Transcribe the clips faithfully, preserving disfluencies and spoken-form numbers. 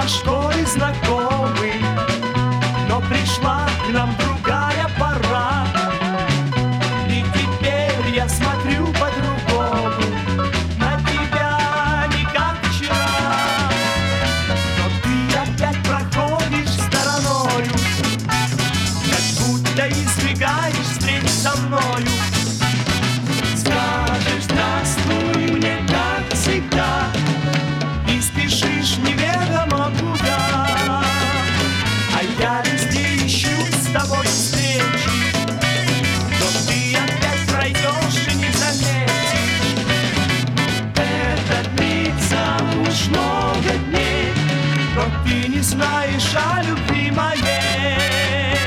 по школе знакомы, но пришла к нам другая пора. И теперь я смотрю по-другому на тебя, не как вчера. Но ты опять проходишь стороною, как будто избегаешь встреч со мною. Скажешь здравствуй мне, как всегда, и спешишь неведомо куда. А я везде ищу с тобой встречи, но ты опять пройдешь и не заметишь. Это длится уж много дней, но ты не знаешь о любви моей.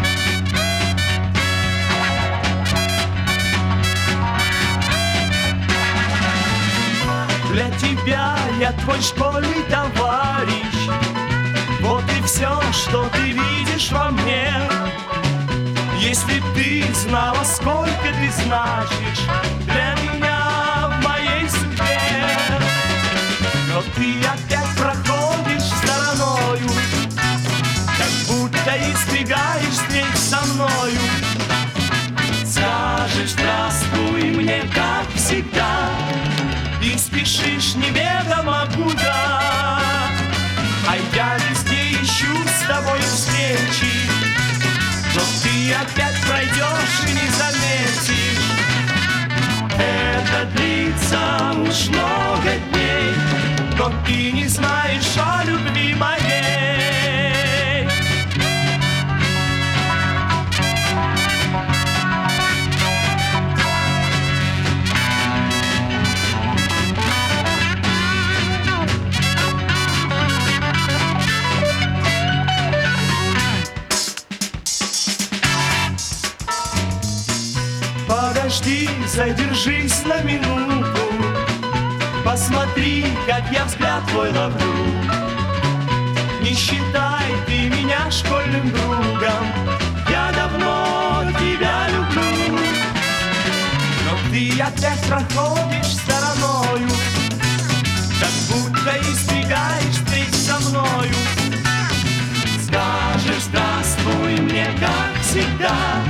Для тебя я твой школьный товарищ, вот и все, что ты видишь во мне. Если б ты знала, сколько ты значишь для меня в моей судьбе. Но ты опять проходишь стороною, как будто избегаешь встреч со мною. Скажешь здравствуй мне, как всегда, и спешишь неведомо куда. А я везде ищу с тобой встречи, но ты опять пройдешь и не заметишь. Это длится уж много дней, но ты не знаешь о любви моей. Подожди, задержись на минуту, посмотри, как я взгляд твой ловлю. Не считай ты меня школьным другом, я давно тебя люблю. Но ты опять проходишь стороною, как будто избегаешь встреч со мною. Скажешь здравствуй мне, как всегда,